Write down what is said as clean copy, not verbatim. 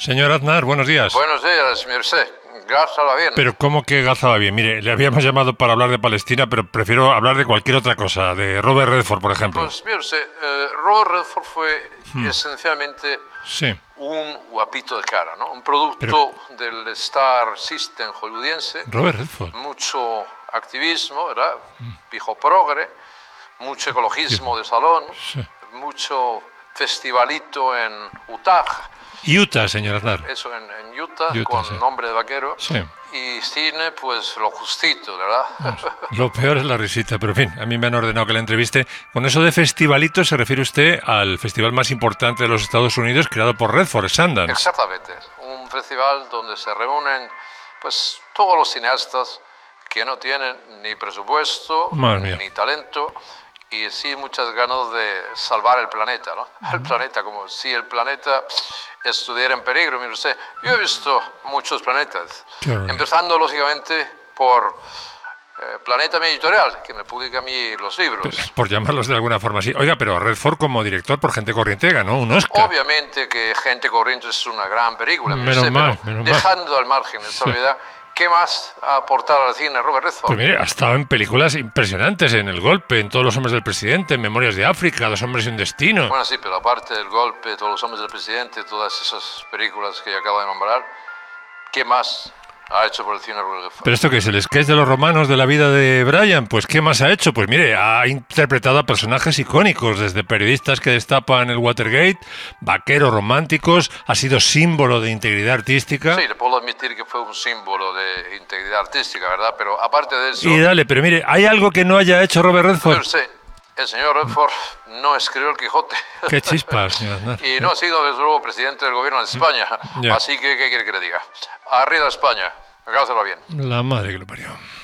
Señor Aznar, buenos días. Buenos días, Mircea. Gázala bien. Pero ¿cómo que gazaba bien? Mire, le habíamos llamado para hablar de Palestina, pero prefiero hablar de cualquier otra cosa, de Robert Redford, por ejemplo. Pues Mircea, Robert Redford fue esencialmente Sí, un guapito de cara, ¿no? Un producto del Star System hollywoodiense. Robert Redford. Mucho activismo, ¿verdad? Pijo progre, mucho ecologismo de salón, Sí. mucho festivalito en Utah. Utah, señor Aznar. Eso en Utah, Utah, con sí. nombre de vaquero. Sí. Y cine, pues lo justito, ¿verdad? Lo peor es la risita, pero en fin, a mí me han ordenado que la entreviste. Con eso de festivalito se refiere usted al festival más importante de los Estados Unidos creado por Redford, Sundance. Exactamente. Un festival donde se reúnen pues todos los cineastas que no tienen ni presupuesto, Madre mía. ni talento, y sí muchas ganas de salvar el planeta, ¿no? El planeta, como si el planeta estuviera en peligro. Mire usted, yo he visto muchos planetas, Qué horror. empezando lógicamente por Planeta Mi Editorial, que me publica a mí los libros. Por llamarlos de alguna forma así. Oiga, pero Redford como director por Gente Corriente ganó un Oscar. Obviamente que Gente Corriente es una gran película, mire Menos usted, mal, pero menos mal. dejando al margen esa obviedad, ¿qué más ha aportado al cine Robert Redford? Pues mire, ha estado en películas impresionantes, en El Golpe, en Todos los hombres del presidente, en Memorias de África, Dos hombres y un destino. Bueno, sí, pero aparte del golpe, todos los hombres del presidente, todas esas películas que acabo de nombrar, ¿qué más ha hecho por el cine Robert Redford? ¿Pero esto qué es? ¿El sketch de los romanos de la vida de Brian? Pues ¿qué más ha hecho? Pues mire, ha interpretado a personajes icónicos, desde periodistas que destapan el Watergate, vaqueros románticos, ha sido símbolo de integridad artística. Sí, le puedo admitir que fue un símbolo de integridad artística, ¿verdad? Pero aparte de eso, Y dale, pero mire, ¿hay algo que no haya hecho Robert Redford? yo sé, el señor Redford no escribió el Quijote. Qué chispas, señor Aznar. Y no ha sido, desde luego, presidente del gobierno de España. Ya. Así que, ¿qué quiere que le diga? Arriba España. Hágaselo bien. La madre que lo parió.